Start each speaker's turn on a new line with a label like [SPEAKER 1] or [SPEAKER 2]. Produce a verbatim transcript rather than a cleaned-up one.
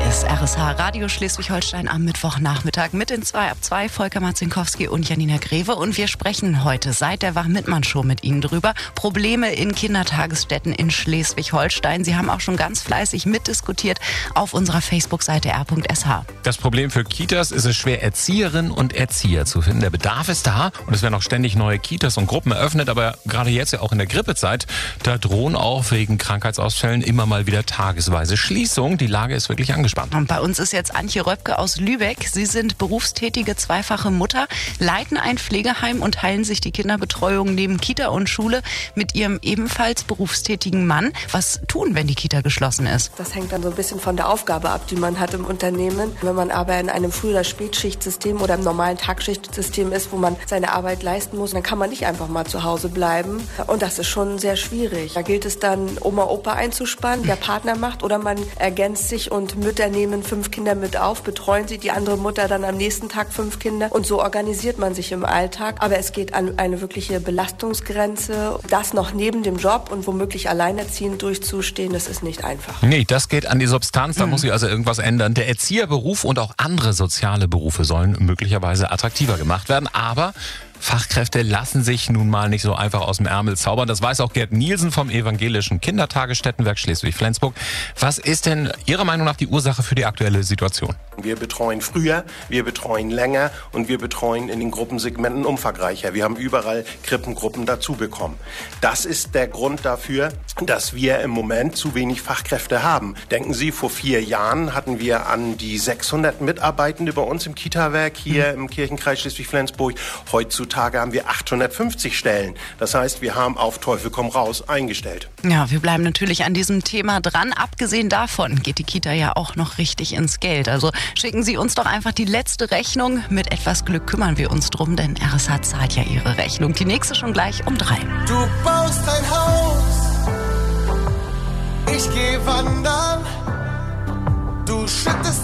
[SPEAKER 1] ist R S H Radio Schleswig-Holstein am Mittwochnachmittag mit den zwei ab zwei, Volker Marzinkowski und Janina Greve. Und wir sprechen heute seit der Wach-Mittmann-Show mit Ihnen drüber. Probleme in Kindertagesstätten in Schleswig-Holstein. Sie haben auch schon ganz fleißig mitdiskutiert auf unserer Facebook-Seite r punkt s h.
[SPEAKER 2] Das Problem für Kitas ist es schwer, Erzieherinnen und Erzieher zu finden. Der Bedarf ist da und es werden auch ständig neue Kitas und Gruppen eröffnet. Aber gerade jetzt ja auch in der Grippezeit, da drohen auch wegen Krankheitsausfällen immer mal wieder tagesweise Schließungen. Die Lage ist wirklich angespannt.
[SPEAKER 1] Und bei uns ist jetzt Antje Röpke aus Lübeck. Sie sind berufstätige zweifache Mutter, leiten ein Pflegeheim und teilen sich die Kinderbetreuung neben Kita und Schule mit ihrem ebenfalls berufstätigen Mann. Was tun, wenn die Kita geschlossen ist?
[SPEAKER 3] Das hängt dann so ein bisschen von der Aufgabe ab, die man hat im Unternehmen. Wenn man aber in einem Früh- oder Spätschichtsystem oder im normalen Tagschichtsystem ist, wo man seine Arbeit leisten muss, dann kann man nicht einfach mal zu Hause bleiben. Und das ist schon sehr schwierig. Da gilt es dann, Oma, Opa einzuspannen, der Partner macht, oder man ergänzt sich und Mütter nehmen fünf Kinder mit auf, betreuen sie, die andere Mutter dann am nächsten Tag fünf Kinder. Und so organisiert man sich im Alltag. Aber es geht an eine wirkliche Belastungsgrenze. Das noch neben dem Job und womöglich alleinerziehend durchzustehen, das ist nicht einfach.
[SPEAKER 2] Nee, das geht an die Substanz, da mhm. muss sich also irgendwas ändern. Der Erzieherberuf und auch andere soziale Berufe sollen möglicherweise attraktiver gemacht werden. Aber Fachkräfte lassen sich nun mal nicht so einfach aus dem Ärmel zaubern. Das weiß auch Gerd Nielsen vom Evangelischen Kindertagesstättenwerk Schleswig-Flensburg. Was ist denn Ihrer Meinung nach die Ursache für die aktuelle Situation?
[SPEAKER 4] Wir betreuen früher, wir betreuen länger und wir betreuen in den Gruppensegmenten umfangreicher. Wir haben überall Krippengruppen dazu bekommen. Das ist der Grund dafür, dass wir im Moment zu wenig Fachkräfte haben. Denken Sie, vor vier Jahren hatten wir an die sechshundert Mitarbeitende bei uns im Kita-Werk hier mhm. im Kirchenkreis Schleswig-Flensburg. Heutzutage haben wir achthundertfünfzig Stellen. Das heißt, wir haben auf Teufel komm raus eingestellt.
[SPEAKER 1] Ja, wir bleiben natürlich an diesem Thema dran. Abgesehen davon geht die Kita ja auch noch richtig ins Geld. Also schicken Sie uns doch einfach die letzte Rechnung. Mit etwas Glück kümmern wir uns drum, denn R S H zahlt ja Ihre Rechnung. Die nächste schon gleich um drei.
[SPEAKER 5] Du baust ein Haus, ich geh wandern, du schüttest